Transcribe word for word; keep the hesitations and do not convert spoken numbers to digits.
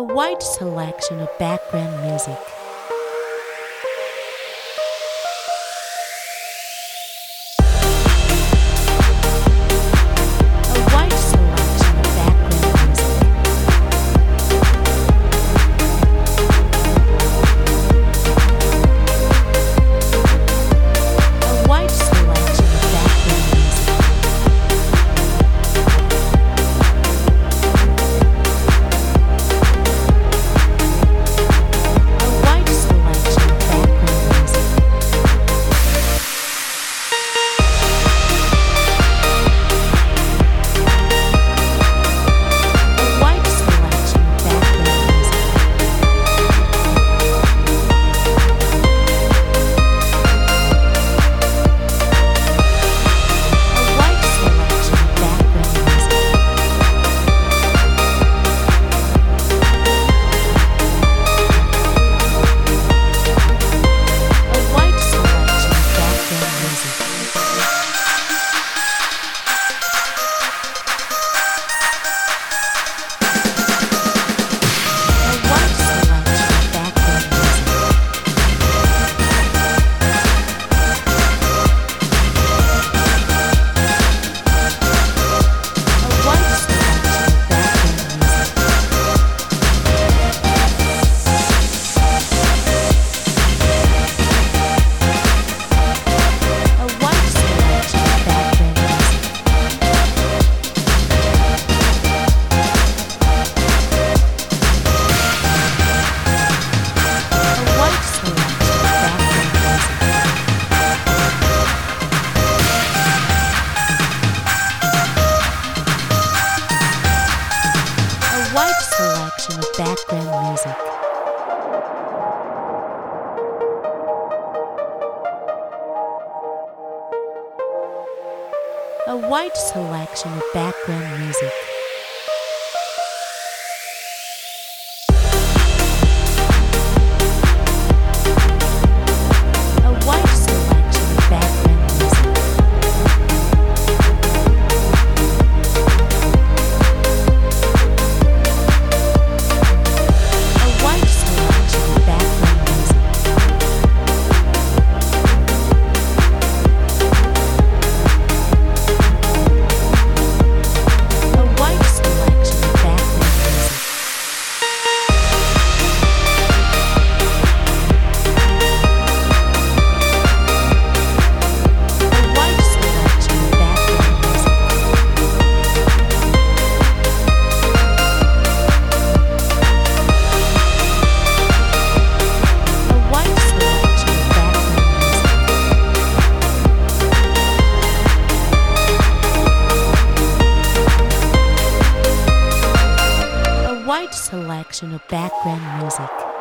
A wide selection of background music. A wide selection of background music. A wide selection of background music. A wide selection of background music. A wide selection of background music. A wide selection of background music. A wide selection of background music. A wide selection of background music. A wide selection of background music. A wide selection of background music. A wide selection of background music. A wide selection of background music. A wide selection of background music. A wide selection of background music. A wide selection of background music. A wide selection of background music. A wide selection of background music. A wide selection of background music. A wide selection of background music.